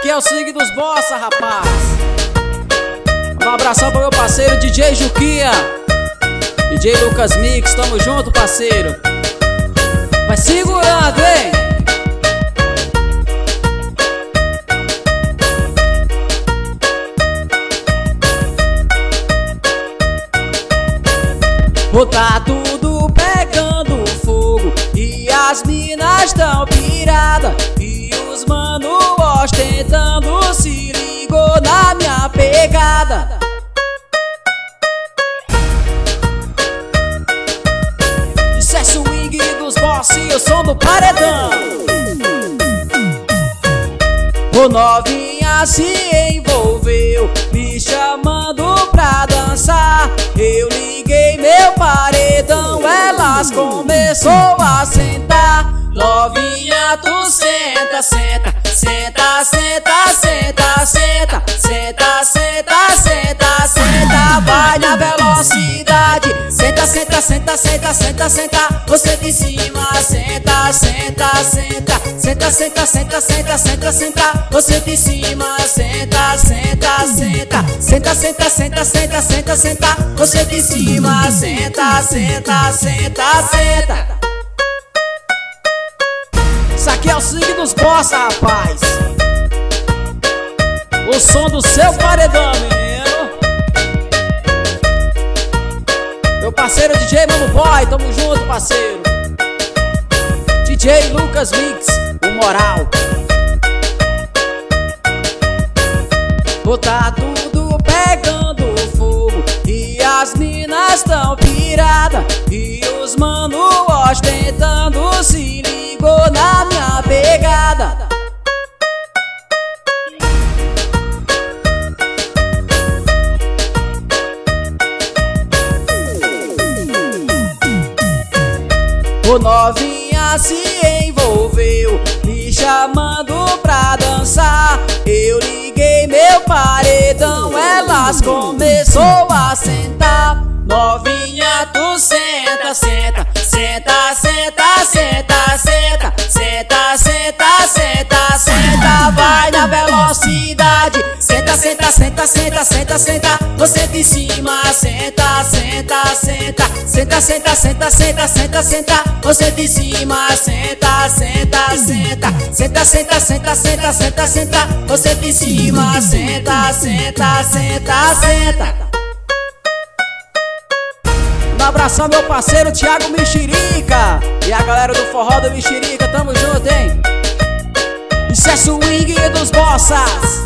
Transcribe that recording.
aqui é o swing dos bossa, rapaz. Um abração pro meu parceiro DJ Juquinha, DJ Lucas Mix, tamo junto, parceiro. Vai segurando, hein? Tá tudo pegando fogo e as minas tão pirada, e os mano ostentando se ligou na minha pegada. Isso é swing dos boss e o som do paredão. O novinha se envolveu, me chamando pra dançar. Eu liguei meu paredão, elas começou a sentar. Novinha, tu senta, senta, senta, senta, senta, senta, senta, senta, senta, senta, vai na velocidade. Senta, senta, senta, senta, senta, senta, você de cima, senta, senta, senta, senta, senta, senta, senta, senta, senta, você de cima, senta, senta, senta, senta, senta, senta, senta, senta, senta, você de cima, senta, senta, senta, senta. Isso aqui é o swing dos bossa, rapaz. O som do seu paredão, menino. Meu parceiro DJ Mano Boy, tamo junto, parceiro. DJ Lucas Mix, o moral. Tá tudo pegando fogo e as minas tão pirada, e os mano ostentando se ligou na minha pegada. O novinha se envolveu, me chamando pra dançar. Eu liguei meu paredão, elas começou a sentar. Novinha, tu senta, senta, senta, senta, senta, senta, senta, senta, senta, senta, vai na velocidade. Senta, senta, senta, senta, senta, senta, você de cima, senta, senta, senta, senta, senta, senta, senta, senta, senta, você de cima, senta, senta, senta, senta, senta, senta, senta, senta, senta, você de cima, senta, senta, senta, senta. Um abração meu parceiro Thiago Mexerica e a galera do forró do Mexerica, tamo junto, hein? Isso é swing dos bossas.